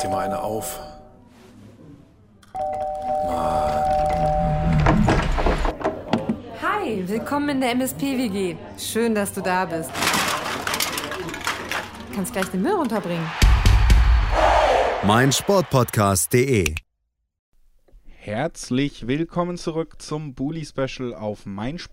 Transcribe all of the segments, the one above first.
dir mal eine auf. Hi, willkommen in der MSP-WG. Schön, dass du da bist. Du kannst gleich den Müll runterbringen. meinsportpodcast.de. Herzlich willkommen zurück zum Bully Special auf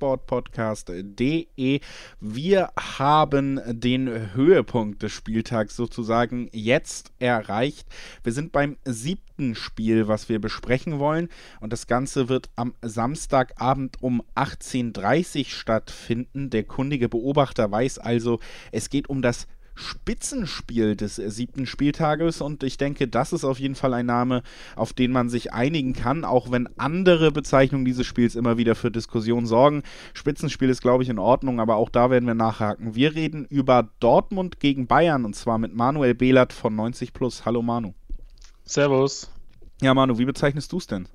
meinsportpodcast.de. Wir haben den Höhepunkt des Spieltags sozusagen jetzt erreicht. Wir sind beim 7. Spiel, was wir besprechen wollen, und das Ganze wird am Samstagabend um 18:30 Uhr stattfinden. Der kundige Beobachter weiß also, es geht um das Spitzenspiel des 7. Spieltages, und ich denke, das ist auf jeden Fall ein Name, auf den man sich einigen kann, auch wenn andere Bezeichnungen dieses Spiels immer wieder für Diskussionen sorgen. Spitzenspiel ist, glaube ich, in Ordnung, aber auch da werden wir nachhaken. Wir reden über Dortmund gegen Bayern, und zwar mit Manuel Behlert von 90+. Hallo Manu. Servus. Ja Manu, wie bezeichnest du es denn?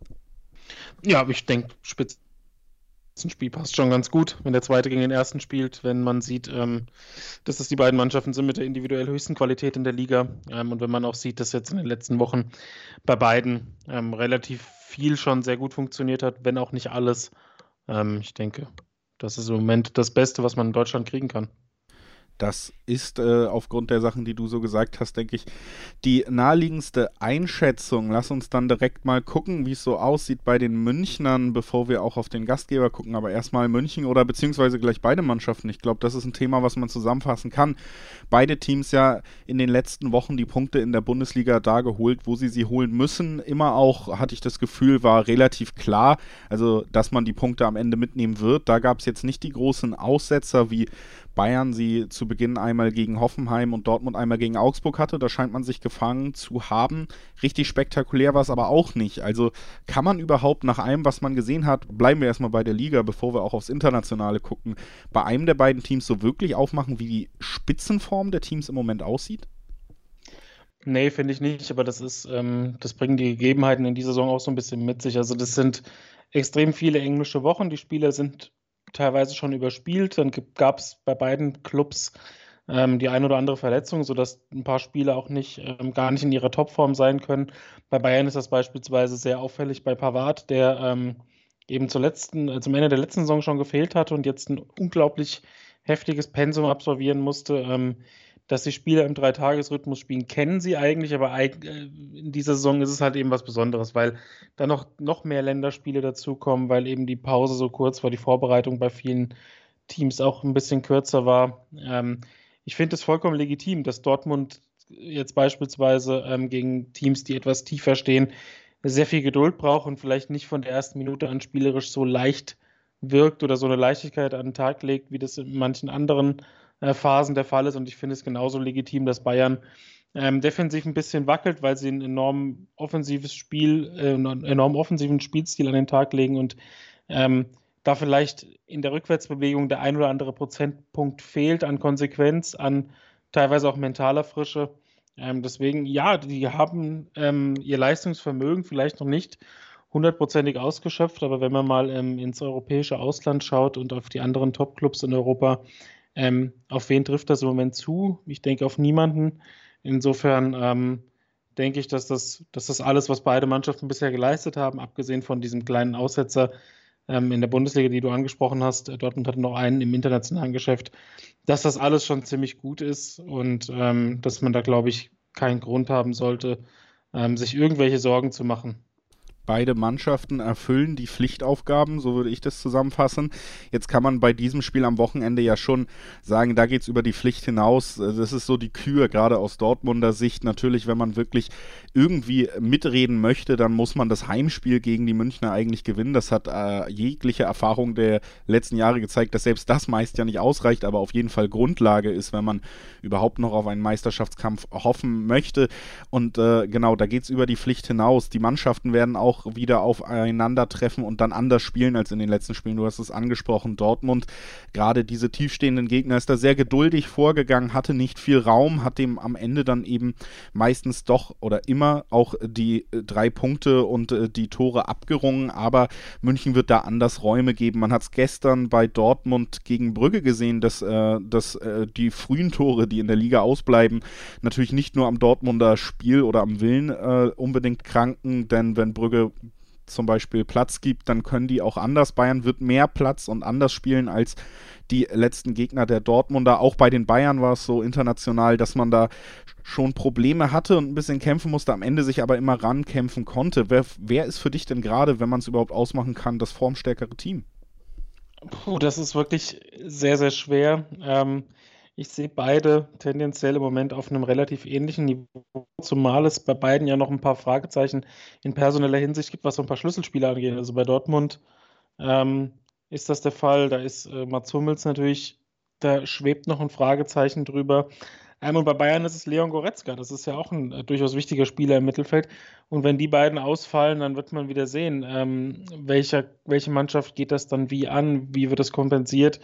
Ja, ich denke, Spitzenspiel passt schon ganz gut, wenn der Zweite gegen den Ersten spielt, wenn man sieht, dass das die beiden Mannschaften sind mit der individuell höchsten Qualität in der Liga, und wenn man auch sieht, dass jetzt in den letzten Wochen bei beiden relativ viel schon sehr gut funktioniert hat, wenn auch nicht alles. Ich denke, das ist im Moment das Beste, was man in Deutschland kriegen kann. Das ist aufgrund der Sachen, die du so gesagt hast, denke ich, die naheliegendste Einschätzung. Lass uns dann direkt mal gucken, wie es so aussieht bei den Münchnern, bevor wir auch auf den Gastgeber gucken. Aber erstmal München oder beziehungsweise gleich beide Mannschaften. Ich glaube, das ist ein Thema, was man zusammenfassen kann. Beide Teams ja in den letzten Wochen die Punkte in der Bundesliga da geholt, wo sie holen müssen. Immer auch, hatte ich das Gefühl, war relativ klar, also dass man die Punkte am Ende mitnehmen wird. Da gab es jetzt nicht die großen Aussetzer, wie Bayern sie zu Beginn einmal gegen Hoffenheim und Dortmund einmal gegen Augsburg hatte. Da scheint man sich gefangen zu haben. Richtig spektakulär war es aber auch nicht. Also kann man überhaupt nach allem, was man gesehen hat, bleiben wir erstmal bei der Liga, bevor wir auch aufs Internationale gucken, bei einem der beiden Teams so wirklich aufmachen, wie die Spitzenform der Teams im Moment aussieht? Nee, finde ich nicht, aber das bringen die Gegebenheiten in dieser Saison auch so ein bisschen mit sich. Also das sind extrem viele englische Wochen. Die Spieler sind teilweise schon überspielt. Dann gab es bei beiden Clubs die ein oder andere Verletzung, sodass ein paar Spieler auch gar nicht in ihrer Topform sein können. Bei Bayern ist das beispielsweise sehr auffällig bei Pavard, der eben zum Ende der letzten Saison schon gefehlt hatte und jetzt ein unglaublich heftiges Pensum absolvieren musste. Dass die Spieler im Dreitagesrhythmus spielen, kennen sie eigentlich, aber in dieser Saison ist es halt eben was Besonderes, weil da noch mehr Länderspiele dazukommen, weil eben die Pause so kurz war, die Vorbereitung bei vielen Teams auch ein bisschen kürzer war. Ich finde es vollkommen legitim, dass Dortmund jetzt beispielsweise gegen Teams, die etwas tiefer stehen, sehr viel Geduld braucht und vielleicht nicht von der ersten Minute an spielerisch so leicht wirkt oder so eine Leichtigkeit an den Tag legt, wie das in manchen anderen Phasen der Fall ist, und ich finde es genauso legitim, dass Bayern defensiv ein bisschen wackelt, weil sie einen enorm offensiven Spielstil an den Tag legen und da vielleicht in der Rückwärtsbewegung der ein oder andere Prozentpunkt fehlt an Konsequenz, an teilweise auch mentaler Frische. Deswegen, ja, die haben ihr Leistungsvermögen vielleicht noch nicht 100%ig ausgeschöpft, aber wenn man mal ins europäische Ausland schaut und auf die anderen Top-Clubs in Europa, auf wen trifft das im Moment zu? Ich denke auf niemanden. Insofern denke ich, dass das alles, was beide Mannschaften bisher geleistet haben, abgesehen von diesem kleinen Aussetzer in der Bundesliga, die du angesprochen hast, Dortmund hatte noch einen im internationalen Geschäft, dass das alles schon ziemlich gut ist und dass man da, glaube ich, keinen Grund haben sollte, sich irgendwelche Sorgen zu machen. Beide Mannschaften erfüllen die Pflichtaufgaben, so würde ich das zusammenfassen. Jetzt kann man bei diesem Spiel am Wochenende ja schon sagen, da geht es über die Pflicht hinaus. Das ist so die Kür, gerade aus Dortmunder Sicht. Natürlich, wenn man wirklich irgendwie mitreden möchte, dann muss man das Heimspiel gegen die Münchner eigentlich gewinnen. Das hat jegliche Erfahrung der letzten Jahre gezeigt, dass selbst das meist ja nicht ausreicht, aber auf jeden Fall Grundlage ist, wenn man überhaupt noch auf einen Meisterschaftskampf hoffen möchte. Und genau, da geht es über die Pflicht hinaus. Die Mannschaften werden auch auch wieder aufeinandertreffen und dann anders spielen als in den letzten Spielen. Du hast es angesprochen, Dortmund, gerade diese tiefstehenden Gegner, ist da sehr geduldig vorgegangen, hatte nicht viel Raum, hat dem am Ende dann eben meistens doch oder immer auch die 3 Punkte und die Tore abgerungen, aber München wird da anders Räume geben. Man hat es gestern bei Dortmund gegen Brügge gesehen, dass die frühen Tore, die in der Liga ausbleiben, natürlich nicht nur am Dortmunder Spiel oder am Willen unbedingt kranken, denn wenn Brügge zum Beispiel Platz gibt, dann können die auch anders. Bayern wird mehr Platz und anders spielen als die letzten Gegner der Dortmunder. Auch bei den Bayern war es so international, dass man da schon Probleme hatte und ein bisschen kämpfen musste, am Ende sich aber immer rankämpfen konnte. Wer ist für dich denn gerade, wenn man es überhaupt ausmachen kann, das formstärkere Team? Das ist wirklich sehr, sehr schwer. Ich sehe beide tendenziell im Moment auf einem relativ ähnlichen Niveau, zumal es bei beiden ja noch ein paar Fragezeichen in personeller Hinsicht gibt, was so ein paar Schlüsselspieler angeht. Also bei Dortmund ist das der Fall. Da ist Mats Hummels natürlich, da schwebt noch ein Fragezeichen drüber. Und bei Bayern ist es Leon Goretzka. Das ist ja auch ein durchaus wichtiger Spieler im Mittelfeld. Und wenn die beiden ausfallen, dann wird man wieder sehen, welche Mannschaft geht das dann wie an, wie wird das kompensiert.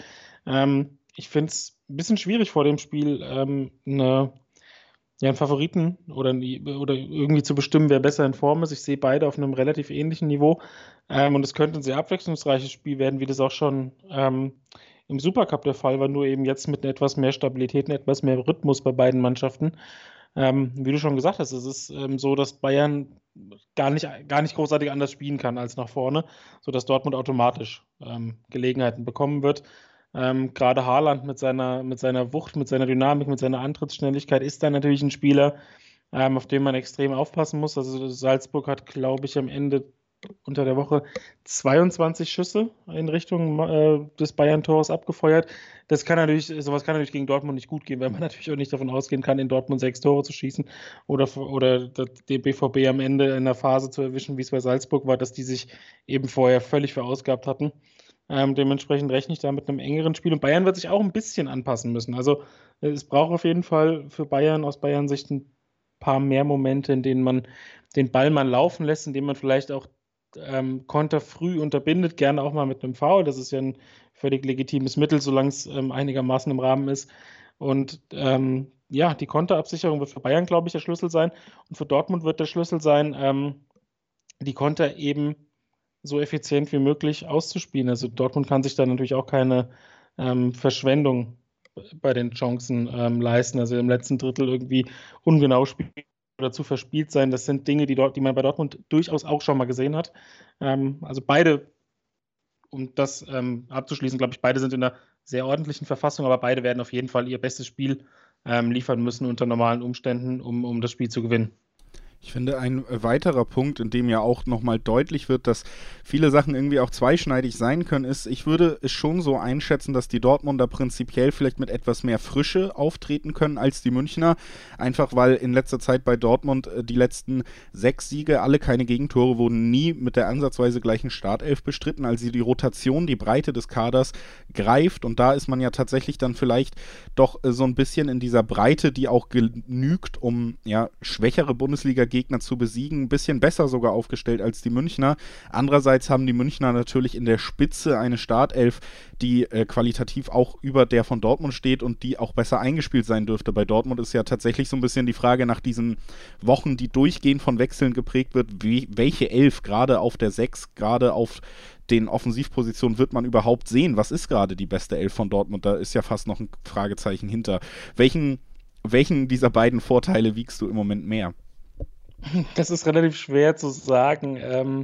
Ich finde es ein bisschen schwierig vor dem Spiel, einen Favoriten oder irgendwie zu bestimmen, wer besser in Form ist. Ich sehe beide auf einem relativ ähnlichen Niveau. Und es könnte ein sehr abwechslungsreiches Spiel werden, wie das auch schon im Supercup der Fall war, nur eben jetzt mit etwas mehr Stabilität und etwas mehr Rhythmus bei beiden Mannschaften. Wie du schon gesagt hast, es ist so, dass Bayern gar nicht großartig anders spielen kann als nach vorne, sodass Dortmund automatisch Gelegenheiten bekommen wird. Gerade Haaland mit seiner Wucht, mit seiner Dynamik, mit seiner Antrittsschnelligkeit ist dann natürlich ein Spieler, auf den man extrem aufpassen muss. Also Salzburg hat, glaube ich, am Ende unter der Woche 22 Schüsse in Richtung des Bayern-Tores abgefeuert. Sowas kann natürlich gegen Dortmund nicht gut gehen, weil man natürlich auch nicht davon ausgehen kann, in Dortmund 6 Tore zu schießen oder den BVB am Ende in der Phase zu erwischen, wie es bei Salzburg war, dass die sich eben vorher völlig verausgabt hatten. Dementsprechend rechne ich da mit einem engeren Spiel. Und Bayern wird sich auch ein bisschen anpassen müssen. Also es braucht auf jeden Fall für Bayern aus Bayern Sicht ein paar mehr Momente, in denen man den Ball mal laufen lässt, in denen man vielleicht auch Konter früh unterbindet, gerne auch mal mit einem Foul. Das ist ja ein völlig legitimes Mittel, solange es einigermaßen im Rahmen ist. Und die Konterabsicherung wird für Bayern, glaube ich, der Schlüssel sein. Und für Dortmund wird der Schlüssel sein, die Konter eben so effizient wie möglich auszuspielen. Also Dortmund kann sich da natürlich auch keine Verschwendung bei den Chancen leisten. Also im letzten Drittel irgendwie ungenau spielen oder zu verspielt sein. Das sind Dinge, die man bei Dortmund durchaus auch schon mal gesehen hat. Also beide, um das abzuschließen, glaube ich, beide sind in einer sehr ordentlichen Verfassung, aber beide werden auf jeden Fall ihr bestes Spiel liefern müssen unter normalen Umständen, um das Spiel zu gewinnen. Ich finde, ein weiterer Punkt, in dem ja auch nochmal deutlich wird, dass viele Sachen irgendwie auch zweischneidig sein können, ist, ich würde es schon so einschätzen, dass die Dortmunder prinzipiell vielleicht mit etwas mehr Frische auftreten können als die Münchner. Einfach weil in letzter Zeit bei Dortmund die letzten 6 Siege, alle keine Gegentore, wurden nie mit der ansatzweise gleichen Startelf bestritten. Also die Rotation, die Breite des Kaders greift und da ist man ja tatsächlich dann vielleicht doch so ein bisschen in dieser Breite, die auch genügt, um schwächere Bundesliga-Gegner zu besiegen, ein bisschen besser sogar aufgestellt als die Münchner. Andererseits haben die Münchner natürlich in der Spitze eine Startelf, die qualitativ auch über der von Dortmund steht und die auch besser eingespielt sein dürfte. Bei Dortmund ist ja tatsächlich so ein bisschen die Frage nach diesen Wochen, die durchgehend von Wechseln geprägt wird, welche Elf gerade auf der 6, gerade auf den Offensivpositionen wird man überhaupt sehen? Was ist gerade die beste Elf von Dortmund? Da ist ja fast noch ein Fragezeichen hinter. Welchen dieser beiden Vorteile wiegst du im Moment mehr? Das ist relativ schwer zu sagen.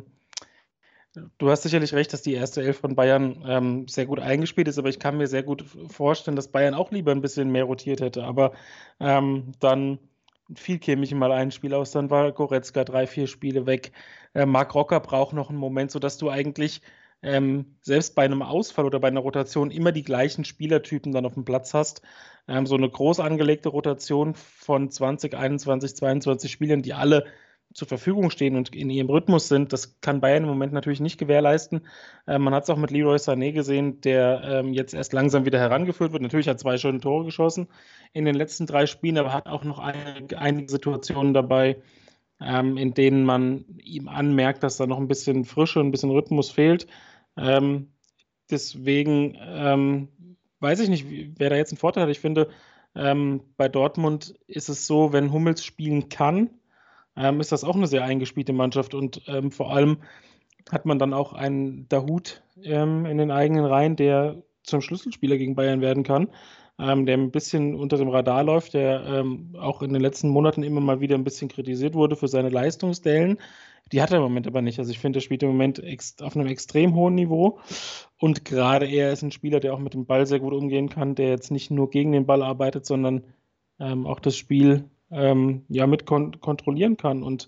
Du hast sicherlich recht, dass die erste Elf von Bayern sehr gut eingespielt ist, aber ich kann mir sehr gut vorstellen, dass Bayern auch lieber ein bisschen mehr rotiert hätte. Aber dann fiel Kimmich mal ein Spiel aus, dann war Goretzka 3-4 Spiele weg. Marc Rocker braucht noch einen Moment, sodass du eigentlich selbst bei einem Ausfall oder bei einer Rotation immer die gleichen Spielertypen dann auf dem Platz hast. So eine groß angelegte Rotation von 20, 21, 22 Spielern, die alle zur Verfügung stehen und in ihrem Rhythmus sind, das kann Bayern im Moment natürlich nicht gewährleisten. Man hat es auch mit Leroy Sané gesehen, der jetzt erst langsam wieder herangeführt wird. Natürlich hat 2 schöne Tore geschossen in den letzten 3 Spielen, aber hat auch noch einige Situationen dabei, in denen man ihm anmerkt, dass da noch ein bisschen Frische, ein bisschen Rhythmus fehlt. Deswegen weiß ich nicht, wer da jetzt einen Vorteil hat. Ich finde, bei Dortmund ist es so, wenn Hummels spielen kann, ist das auch eine sehr eingespielte Mannschaft und vor allem hat man dann auch einen Dahoud in den eigenen Reihen, der zum Schlüsselspieler gegen Bayern werden kann, der ein bisschen unter dem Radar läuft, der auch in den letzten Monaten immer mal wieder ein bisschen kritisiert wurde für seine Leistungsdellen. Die hat er im Moment aber nicht. Also ich finde, er spielt im Moment auf einem extrem hohen Niveau und gerade er ist ein Spieler, der auch mit dem Ball sehr gut umgehen kann, der jetzt nicht nur gegen den Ball arbeitet, sondern auch das Spiel mit kontrollieren kann und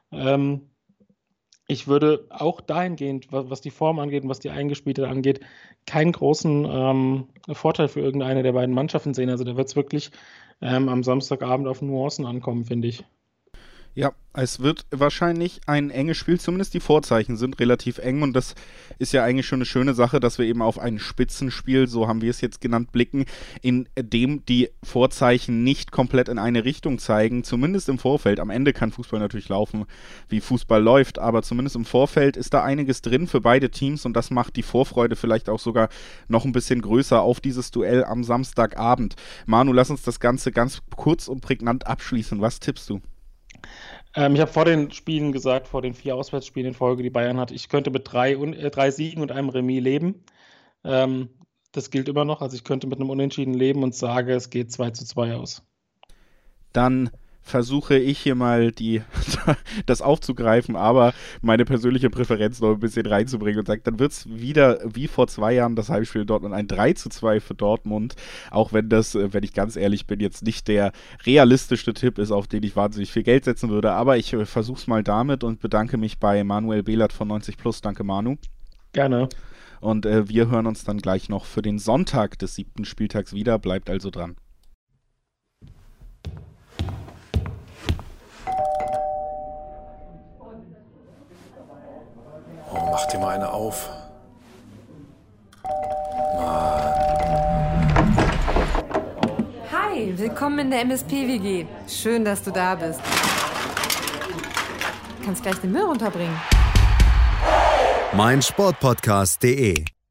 ich würde auch dahingehend, was die Form angeht und was die Eingespielte angeht, keinen großen Vorteil für irgendeine der beiden Mannschaften sehen. Also da wird es wirklich am Samstagabend auf Nuancen ankommen, finde ich. Ja, es wird wahrscheinlich ein enges Spiel, zumindest die Vorzeichen sind relativ eng und das ist ja eigentlich schon eine schöne Sache, dass wir eben auf ein Spitzenspiel, so haben wir es jetzt genannt, blicken, in dem die Vorzeichen nicht komplett in eine Richtung zeigen, zumindest im Vorfeld. Am Ende kann Fußball natürlich laufen, wie Fußball läuft, aber zumindest im Vorfeld ist da einiges drin für beide Teams und das macht die Vorfreude vielleicht auch sogar noch ein bisschen größer auf dieses Duell am Samstagabend. Manu, lass uns das Ganze ganz kurz und prägnant abschließen. Was tippst du? Ich habe vor den Spielen gesagt, vor den 4 Auswärtsspielen in Folge, die Bayern hat, ich könnte mit 3 Siegen und einem Remis leben. Das gilt immer noch. Also ich könnte mit einem Unentschieden leben und sage, es geht 2:2 aus. Dann versuche ich hier mal das aufzugreifen, aber meine persönliche Präferenz noch ein bisschen reinzubringen und sage, dann wird es wieder wie vor 2 Jahren das Heimspiel in Dortmund ein 3:2 für Dortmund, auch wenn das, wenn ich ganz ehrlich bin, jetzt nicht der realistischste Tipp ist, auf den ich wahnsinnig viel Geld setzen würde, aber ich versuche es mal damit und bedanke mich bei Manuel Behlert von 90+. Danke, Manu. Gerne. Und wir hören uns dann gleich noch für den Sonntag des 7. Spieltags wieder, bleibt also dran. Oh, mach dir mal eine auf. Mann. Hi, willkommen in der MSP-WG. Schön, dass du da bist. Kannst gleich den Müll runterbringen. meinsportpodcast.de